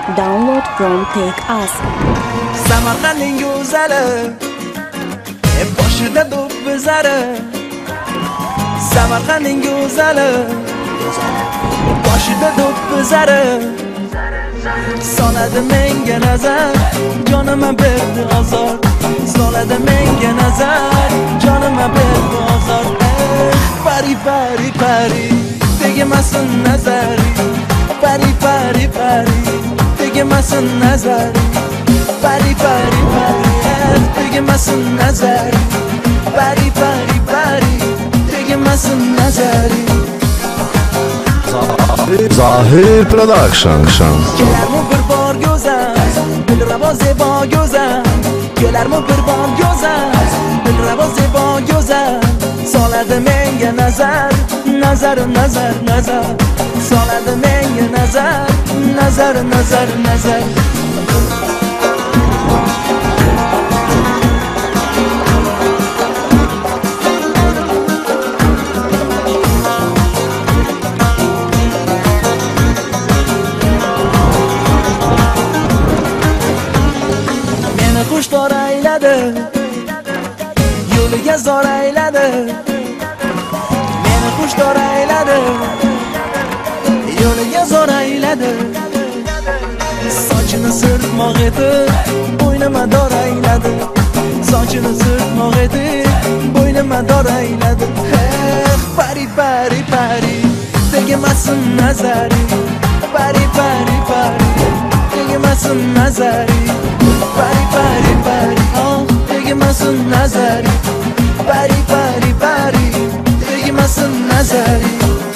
Download from Take Us. Samarqandning go'zali, boshida do'ppizari. Samarqandning go'zali, boshida do'ppizari. Soladi menga nazar, jonima berdi ozor. Soladi menga nazar, jonima berdi ozor. Pari pari pari, tegmasin nazari. Pari pari pari, tegmasin nazari. Pari pari pari, tegmasin nazari. Pari pari pari, tegmasin nazari. Zahir Production. Kelarmi bir bor go'zal, dilrabo zebo go'zal. Kelarmi bir bor go'zal, dilrabo zebo go'zal. Soladi menga nazar, nazar nazar nazar. Soladi menga nazar, nazar nazar nazar. Xushtor ayladi, yo'liga zor ayladi. Meni xushtor ayladi, yo'liga zor ayladi. Sochini sirtmoq etib, bo'ynima dor ayladi. Sochini sirtmoq etib, bo'ynima dor ayladi. Pari pari pari, tegmasin nazari. Pari pari pari, tegmasin nazari. Pari pari pari, tegmasin nazari. Pari pari pari, tegmasin nazari.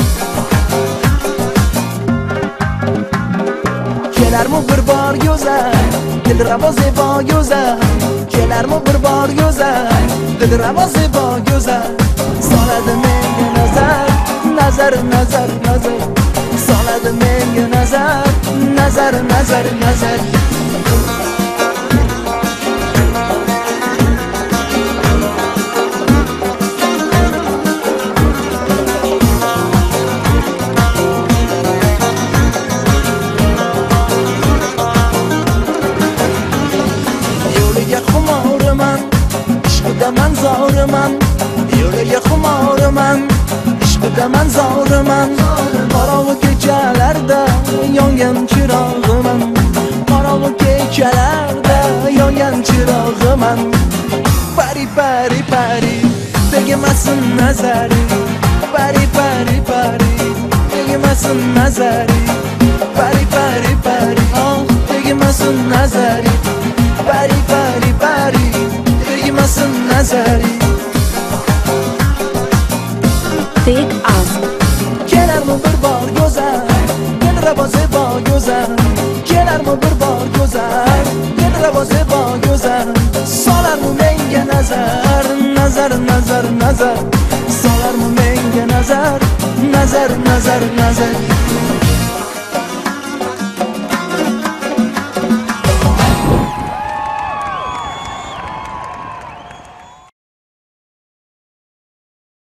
Kelarmi bir bor go'zal, dilrabo zebo go'zal. Kelarmi bir bor go'zal, dilrabo zebo go'zal. Soladi menga nazar, nazar nazar nazar. Soladi menga nazar, nazar nazar nazar. Man zo'riman, yo'liga xumoriman, ishqidaman zo'riman. Qorong'u kechalarda yongan chirog'iman. Qorong'u kechalarda yongan chirog'iman. Pari pari pari, tegmasin nazari. Pari pari pari, tegmasin nazari. Pari pari pari, tegmasin nazari. Pari pari pari, tegmasin nazari. Take Us. Kelarmi bir bor go'zal, dilrabo zebo go'zal. Kelarmi bir bor go'zal, dilrabo zebo go'zal. Solarmi menga nazar, nazar nazar nazar. Solarmi menga nazar, nazar nazar nazar.